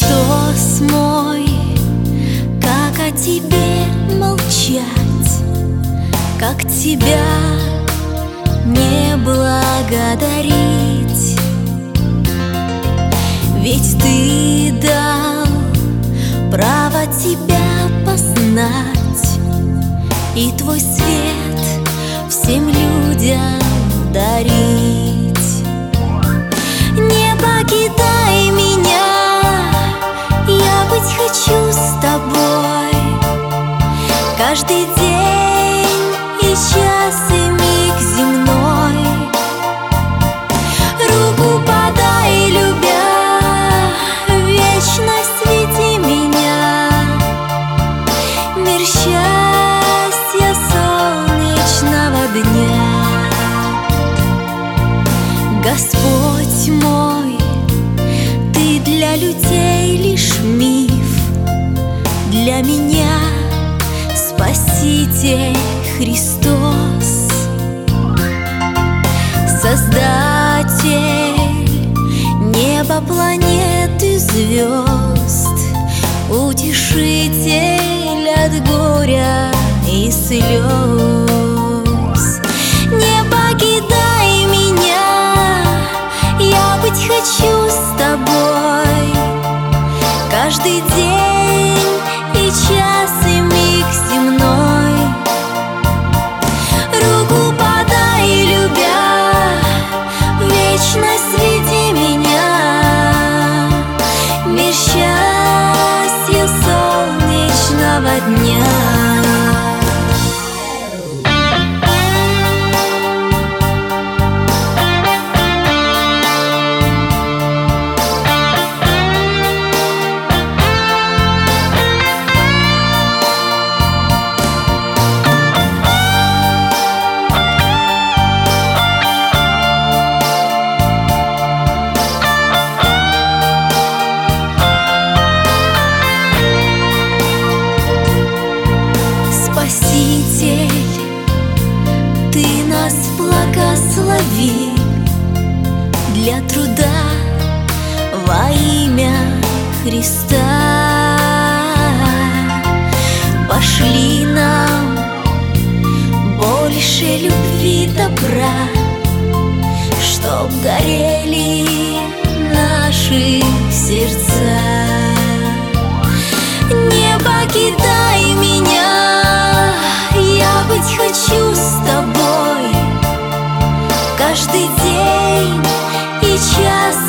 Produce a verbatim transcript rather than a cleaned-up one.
Христос мой, как о тебе молчать, как тебя не благодарить? Ведь ты дал право тебя познать и твой свет всем людям дарить. Не покидай меня, я быть хочу с тобой каждый день и час, и миг земной. Руку подай, любя, вечно свети меня, мир счастья солнечного дня. Господь мой, ты для людей лишь миф, для меня Спаситель Христос, Создатель неба, планет и звезд, утешитель от горя и слез. Не покидай меня, я быть хочу с тобой каждый день и час, и миг земной. Руку подай, любя, вечно среди меня, мир счастья солнечного дня. Спаситель, ты нас благослови для труда во имя Христа. Пошли нам больше любви, добра, чтоб горели наши сердца. Не покидай меня, я быть хочу с тобой каждый день и час,